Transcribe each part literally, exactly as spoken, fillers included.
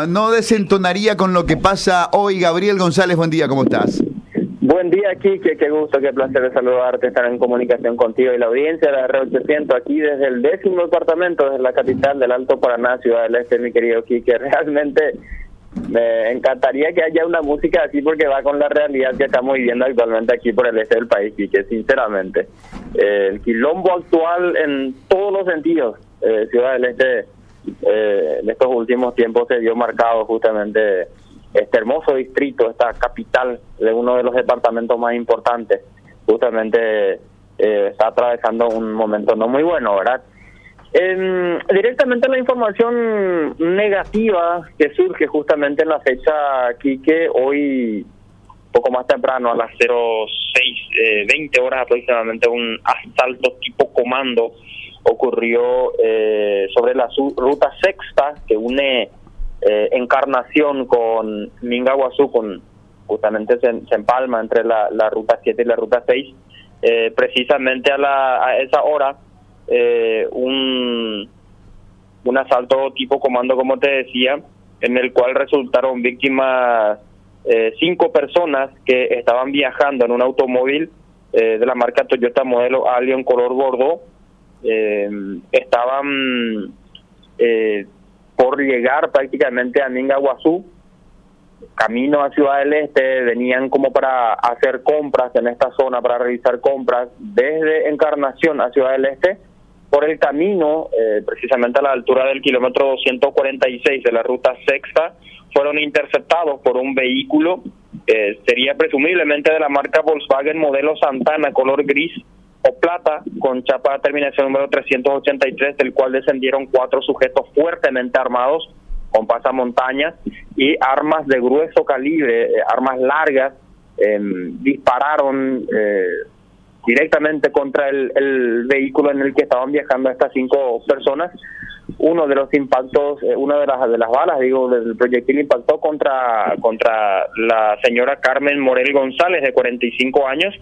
no, no desentonaría con lo que pasa hoy. Gabriel González, buen día, ¿cómo estás? Buen día, Quique, qué gusto, qué placer de saludarte, estar en comunicación contigo y la audiencia de la R ochocientos aquí desde el décimo departamento, desde la capital del Alto Paraná, Ciudad del Este, mi querido Quique. Realmente me encantaría que haya una música así porque va con la realidad que estamos viviendo actualmente aquí por el este del país, Quique, sinceramente. Eh, el quilombo actual en todos los sentidos, eh, Ciudad del Este, eh, en estos últimos tiempos se vio marcado justamente este hermoso distrito, esta capital de uno de los departamentos más importantes, justamente eh, está atravesando un momento no muy bueno, ¿verdad? Eh, directamente la información negativa que surge justamente en la fecha aquí, que hoy, poco más temprano, a las cero seis veinte horas aproximadamente, un asalto tipo comando ocurrió eh, sobre la ruta sexta que une Eh, Encarnación con Mingaguazú, con justamente se, se empalma entre la, la ruta siete y la ruta seis, eh, precisamente a, la, a esa hora eh, un, un asalto tipo comando, como te decía, en el cual resultaron víctimas eh, cinco personas que estaban viajando en un automóvil eh, de la marca Toyota modelo Allion color bordo. eh, estaban eh, por llegar prácticamente a Mingaguazú, camino a Ciudad del Este, venían como para hacer compras en esta zona, para realizar compras desde Encarnación a Ciudad del Este. Por el camino, eh, precisamente a la altura del kilómetro doscientos cuarenta y seis de la ruta sexta, fueron interceptados por un vehículo, eh, sería presumiblemente de la marca Volkswagen modelo Santana, color gris o plata, con chapa de terminación número trescientos ochenta y tres, del cual descendieron cuatro sujetos fuertemente armados con pasamontañas y armas de grueso calibre, eh, armas largas, eh, dispararon eh, directamente contra el, el vehículo en el que estaban viajando estas cinco personas. Uno de los impactos, eh, una de las de las balas, digo, del proyectil impactó contra contra la señora Carmen Morel González, de cuarenta y cinco años.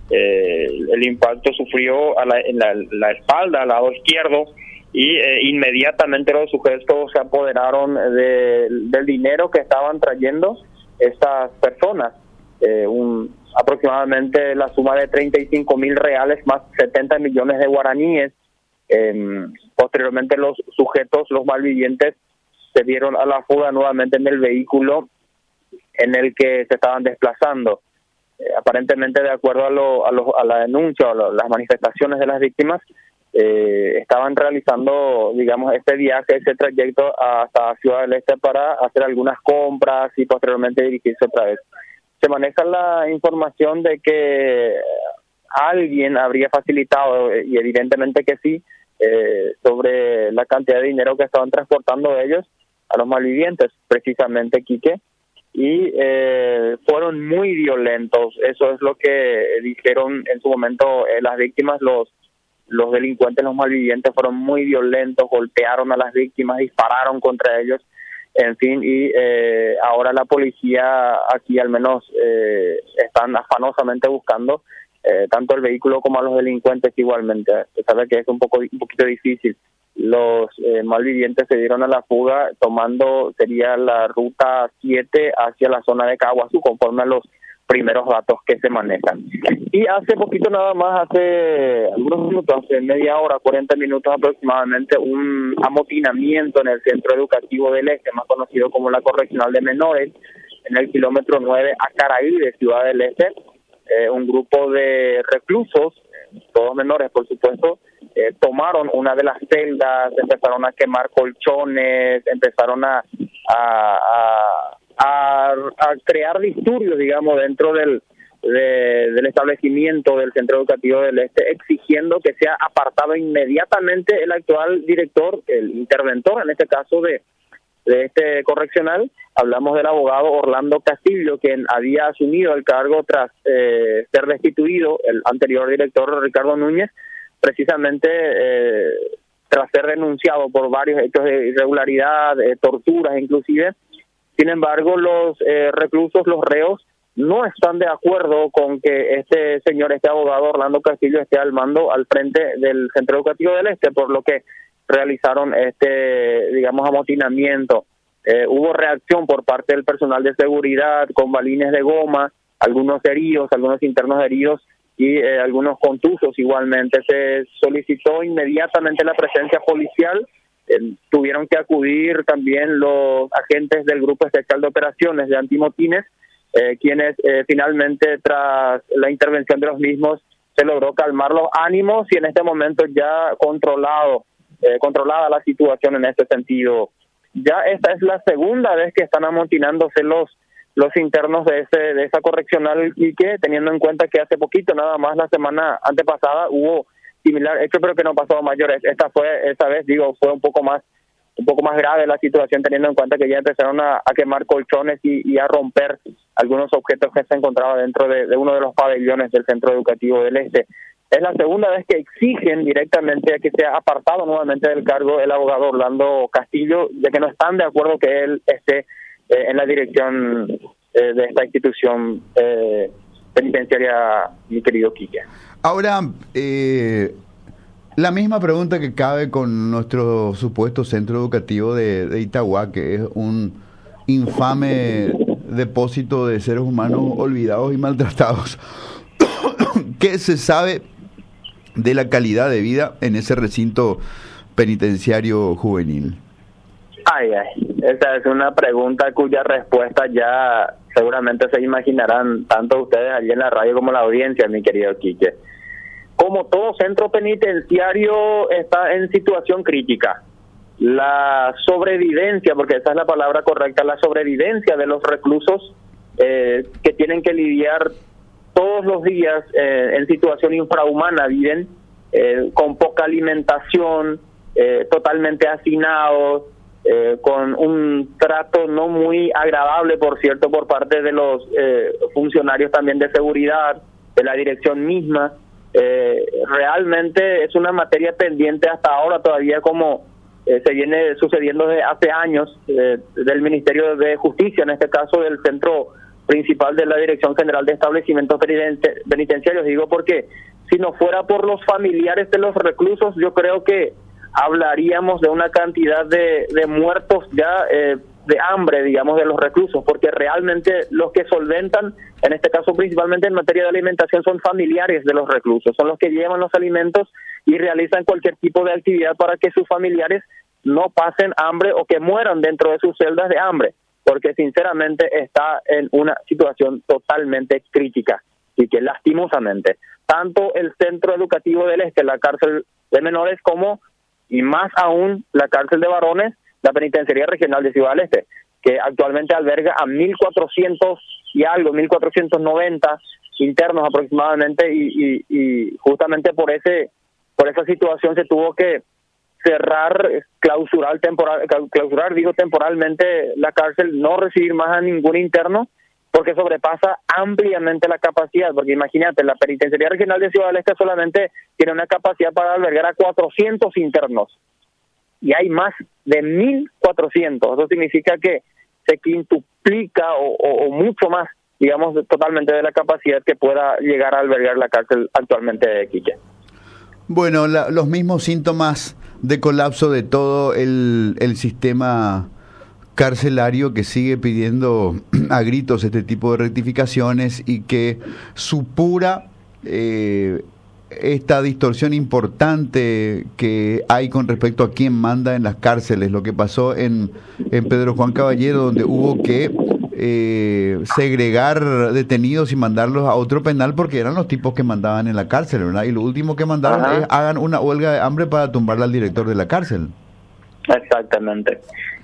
Eh, el impacto sufrió a la, en la, la espalda, al lado izquierdo, y eh, inmediatamente los sujetos se apoderaron de, del dinero que estaban trayendo estas personas, eh, un, aproximadamente la suma de treinta y cinco mil reales más setenta millones de guaraníes. Eh, posteriormente los sujetos, los malvivientes, se dieron a la fuga nuevamente en el vehículo en el que se estaban desplazando. Eh, aparentemente, de acuerdo a, lo, a, lo, a la denuncia o lo, las manifestaciones de las víctimas, eh, estaban realizando, digamos, este viaje, ese trayecto hasta Ciudad del Este para hacer algunas compras y posteriormente dirigirse otra vez. Se maneja la información de que alguien habría facilitado, y evidentemente que sí, eh, sobre la cantidad de dinero que estaban transportando ellos a los malvivientes, precisamente, Quique, y eh, fueron muy violentos. Eso es lo que dijeron en su momento eh, las víctimas. Los los delincuentes, los malvivientes, fueron muy violentos, golpearon a las víctimas, dispararon contra ellos, en fin, y eh, ahora la policía aquí al menos eh, están afanosamente buscando eh, tanto el vehículo como a los delincuentes igualmente. Se sabe que es un poco un poquito difícil. Los eh, malvivientes se dieron a la fuga tomando, sería la ruta siete hacia la zona de Caguazú, conforme a los primeros datos que se manejan. Y hace poquito nada más, hace algunos minutos, hace media hora, cuarenta minutos aproximadamente, un amotinamiento en el Centro Educativo del Este, más conocido como la Correccional de Menores, en el kilómetro nueve a Caraí de Ciudad del Este. Eh, un grupo de reclusos, todos menores por supuesto, eh, tomaron una de las celdas, empezaron a quemar colchones, empezaron a, a, a, a, a crear disturbios, digamos, dentro del, de, del establecimiento del Centro Educativo del Este, exigiendo que sea apartado inmediatamente el actual director, el interventor en este caso de de este correccional. Hablamos del abogado Orlando Castillo, quien había asumido el cargo tras eh, ser destituido el anterior director Ricardo Núñez, precisamente eh, tras ser denunciado por varios hechos de irregularidad, eh, torturas inclusive. Sin embargo, los eh, reclusos, los reos, no están de acuerdo con que este señor, este abogado Orlando Castillo, esté al mando, al frente del Centro Educativo del Este, por lo que realizaron este, digamos, amotinamiento. eh, hubo reacción por parte del personal de seguridad con balines de goma, algunos heridos, algunos internos heridos y eh, algunos contusos igualmente. Se solicitó inmediatamente la presencia policial, eh, tuvieron que acudir también los agentes del Grupo Especial de Operaciones de Antimotines, eh, quienes eh, finalmente tras la intervención de los mismos se logró calmar los ánimos y en este momento ya controlado, eh, controlada la situación en ese sentido. Ya esta es la segunda vez que están amotinándose los los internos de ese de esa correccional Iquique, teniendo en cuenta que hace poquito, nada más la semana antepasada, hubo similar hecho, pero que no pasó a mayores. Esta fue esta vez, digo, fue un poco más un poco más grave la situación, teniendo en cuenta que ya empezaron a, a quemar colchones y, y a romper algunos objetos que se encontraban dentro de, de uno de los pabellones del Centro Educativo del Este. Es la segunda vez que exigen directamente a que sea apartado nuevamente del cargo el abogado Orlando Castillo, ya que no están de acuerdo que él esté eh, en la dirección eh, de esta institución eh, penitenciaria, mi querido Quique. Ahora, eh, la misma pregunta que cabe con nuestro supuesto centro educativo de, de Itagua, que es un infame depósito de seres humanos olvidados y maltratados. ¿Qué se sabe de la calidad de vida en ese recinto penitenciario juvenil? Ay, ay, esa es una pregunta cuya respuesta ya seguramente se imaginarán tanto ustedes allí en la radio como la audiencia, mi querido Quique. Como todo centro penitenciario está en situación crítica. La sobrevivencia, porque esa es la palabra correcta, la sobrevivencia de los reclusos eh, que tienen que lidiar todos los días eh, en situación infrahumana, viven eh, con poca alimentación, eh, totalmente hacinados, eh, con un trato no muy agradable, por cierto, por parte de los eh, funcionarios también de seguridad, de la dirección misma. Eh, realmente es una materia pendiente hasta ahora todavía, como eh, se viene sucediendo desde hace años, eh, del Ministerio de Justicia, en este caso del Centro Principal de la Dirección General de Establecimientos Penitenciarios. Digo porque si no fuera por los familiares de los reclusos, yo creo que hablaríamos de una cantidad de, de muertos ya eh, de hambre, digamos, de los reclusos, porque realmente los que solventan, en este caso principalmente en materia de alimentación, son familiares de los reclusos, son los que llevan los alimentos y realizan cualquier tipo de actividad para que sus familiares no pasen hambre o que mueran dentro de sus celdas de hambre, porque sinceramente está en una situación totalmente crítica y que lastimosamente tanto el Centro Educativo del Este, la cárcel de menores, como y más aún la cárcel de varones, la Penitenciaría Regional de Ciudad del Este, que actualmente alberga a mil cuatrocientos y algo, mil cuatrocientos noventa internos aproximadamente, y, y, y justamente por ese por esa situación se tuvo que cerrar, clausurar temporal, clausurar digo temporalmente la cárcel, no recibir más a ningún interno, porque sobrepasa ampliamente la capacidad, porque imagínate, la Penitenciaría Regional de Ciudad del Este solamente tiene una capacidad para albergar a cuatrocientos internos, y hay más de mil cuatrocientos, eso significa que se quintuplica o, o, o mucho más, digamos, totalmente de la capacidad que pueda llegar a albergar la cárcel actualmente de Quique. Bueno, la, los mismos síntomas de colapso de todo el, el sistema carcelario, que sigue pidiendo a gritos este tipo de rectificaciones y que supura eh, esta distorsión importante que hay con respecto a quién manda en las cárceles. Lo que pasó en, en Pedro Juan Caballero, donde hubo que eh, segregar detenidos y mandarlos a otro penal porque eran los tipos que mandaban en la cárcel, ¿verdad? Y lo último que mandaron Ajá. es hagan una huelga de hambre para tumbarle al director de la cárcel. Exactamente.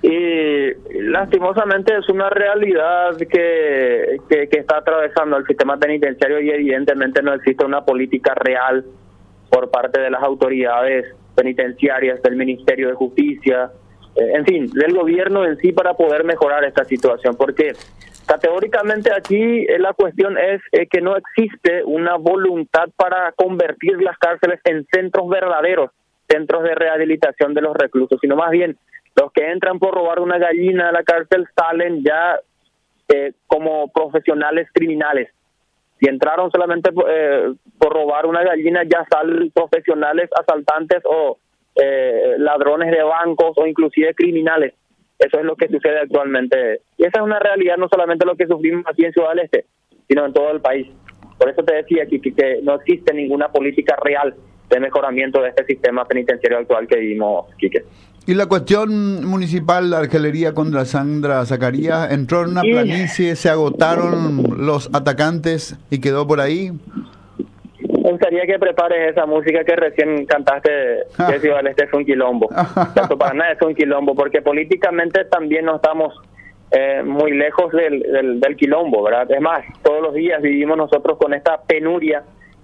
Y lastimosamente es una realidad que, que, que está atravesando el sistema penitenciario, y evidentemente no existe una política real por parte de las autoridades penitenciarias, del Ministerio de Justicia, eh, en fin, del gobierno en sí, para poder mejorar esta situación, porque categóricamente aquí eh, la cuestión es eh, que no existe una voluntad para convertir las cárceles en centros verdaderos, centros de rehabilitación de los reclusos, sino más bien los que entran por robar una gallina a la cárcel salen ya eh, como profesionales criminales. Si entraron solamente eh, por robar una gallina, ya salen profesionales asaltantes o eh, ladrones de bancos o inclusive criminales. Eso es lo que sucede actualmente. Y esa es una realidad, no solamente lo que sufrimos aquí en Ciudad del Este, sino en todo el país. Por eso te decía, Kiki, que no existe ninguna política real de mejoramiento de este sistema penitenciario actual que vivimos, Quique. Y la cuestión municipal, la argelería contra Sandra Zacarías, entró en una y... planicie, se agotaron los atacantes y quedó por ahí. Me gustaría que prepares esa música que recién cantaste, que Ciudad del Este es un quilombo. Alto Paraná es un quilombo, porque políticamente también no estamos eh, muy lejos del, del, del quilombo, ¿verdad? Es más, todos los días vivimos nosotros con esta penuria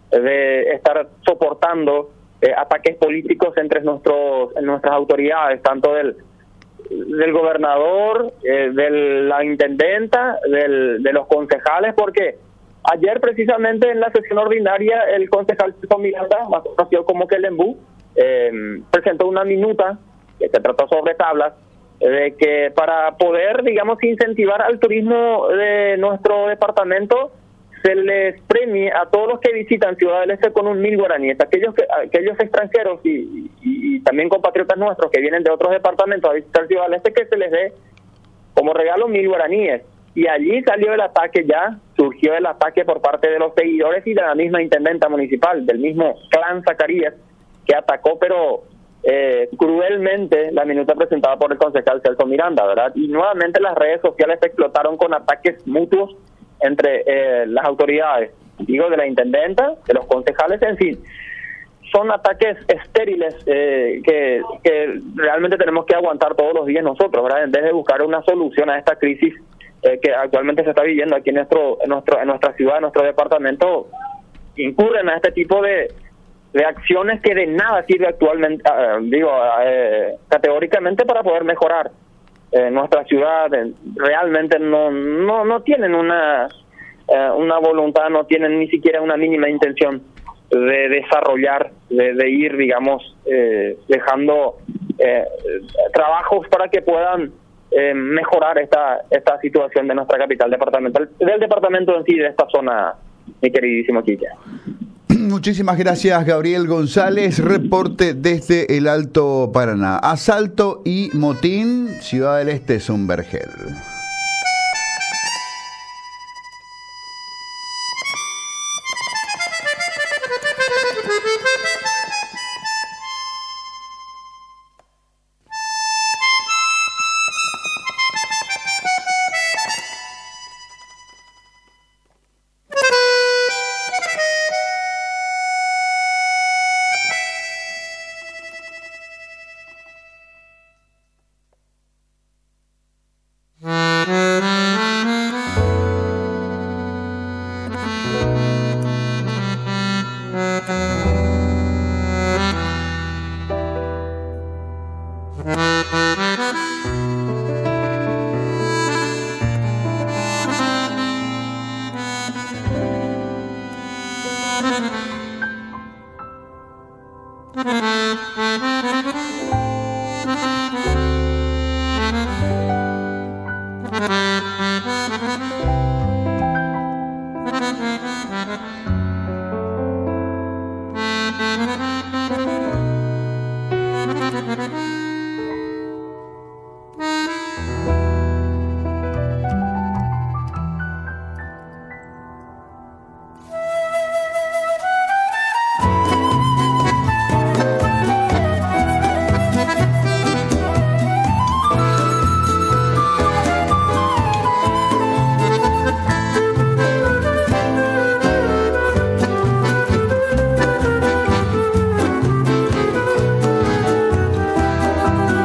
de estar soportando eh, ataques políticos entre nuestros nuestras autoridades, tanto del del gobernador, eh, de la intendenta, del, de los concejales, porque ayer precisamente en la sesión ordinaria el concejal Miranda, más conocido como Kelembú, eh, presentó una minuta que se trató sobre tablas, eh, de que para poder, digamos, incentivar al turismo de nuestro departamento, se les premie a todos los que visitan Ciudad del Este con un mil guaraníes. Aquellos que, aquellos extranjeros y, y, y también compatriotas nuestros que vienen de otros departamentos a visitar Ciudad del Este, que se les dé como regalo mil guaraníes. Y allí salió el ataque ya, surgió el ataque por parte de los seguidores y de la misma intendenta municipal, del mismo clan Zacarías, que atacó, pero eh, cruelmente, la minuta presentada por el concejal Celso Miranda, ¿verdad? Y nuevamente las redes sociales explotaron con ataques mutuos entre eh, las autoridades, digo, de la intendenta, de los concejales, en fin. Son ataques estériles eh, que, que realmente tenemos que aguantar todos los días nosotros, ¿verdad? En vez de buscar una solución a esta crisis eh, que actualmente se está viviendo aquí en nuestro, en nuestro, en nuestra ciudad, en nuestro departamento, incurren a este tipo de, de acciones que de nada sirve actualmente, uh, digo, uh, categóricamente para poder mejorar eh, nuestra ciudad. Realmente no, no, no tienen una, uh, una voluntad, no tienen ni siquiera una mínima intención de desarrollar, de, de ir, digamos, eh, dejando eh, trabajos para que puedan eh, mejorar esta esta situación de nuestra capital departamental, del departamento en sí, de esta zona, mi queridísimo Quique. Muchísimas gracias, Gabriel González. Reporte desde el Alto Paraná. Asalto y motín, Ciudad del Este es un vergel.